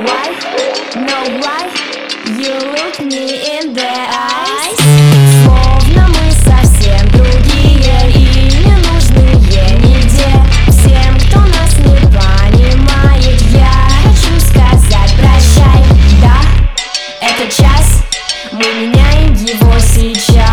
why? No why? You look me in the eyes. Словно мы совсем другие и не нужные нигде. Всем, кто нас не понимает, я хочу сказать прощай. Да, это час, мы меняем его сейчас.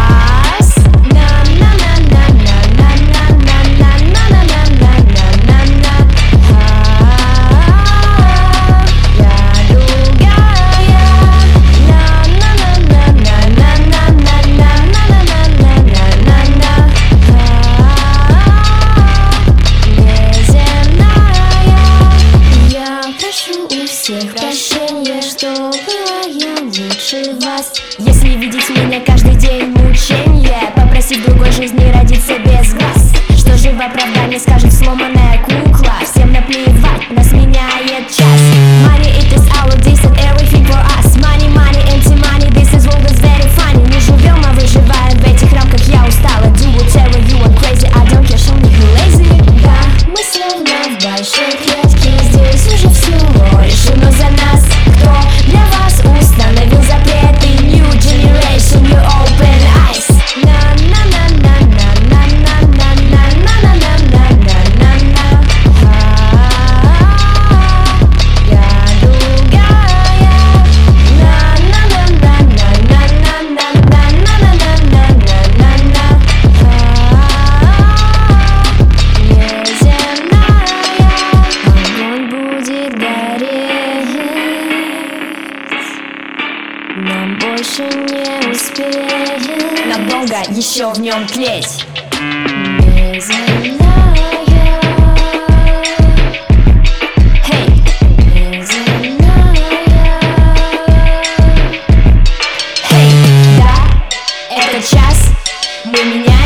Прощение, что была я лучше вас. Если видеть меня каждый день мученье, попросить в другой жизни родиться без глаз. Что же в оправдании скажет сломанная кукла? Всем наплевать, нас меняет час. Money it is our days and everything for us. Money, money, empty money, this is world is very funny. Не живем, а выживаем в этих рамках, я устала. Do whatever you want crazy, I don't care, show me who lazy. Да, мы словно в большой клетке, здесь уже все решено за нас. Кто для вас установил запреты? New generation, you open eyes. Нам больше не успеть надолго еще в нем тлеть. Да, это час, мы меняем